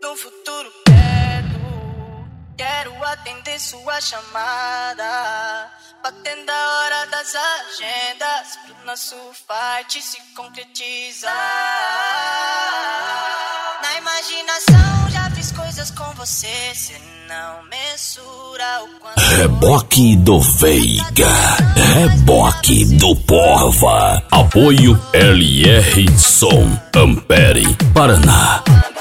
No futuro perto, quero atender sua chamada, batendo a hora das agendas, pro nosso fight se concretizar. Na imaginação já fiz coisas com você, cê não mensura o quanto. Reboque do Veiga, reboque do Porva, apoio LR Som, Ampere, Paraná.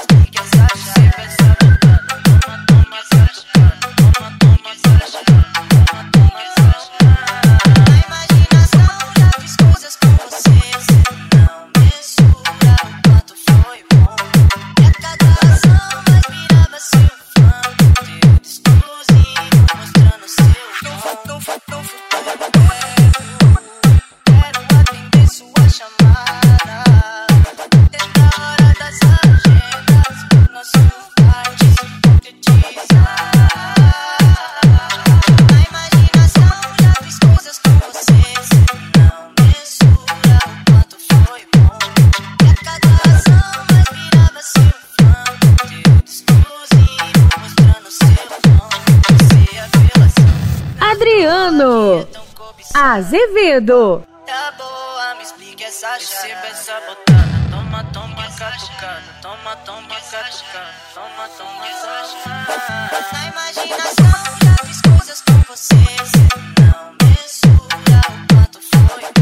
Adriano Azevedo. Tá boa, me explique essa chave. Receba essa botada, toma, toma, catucada. Toma, toma, catucada. Toma, toma, catucada. Na imaginação já fiz coisas com você, cê não mensura o quanto foi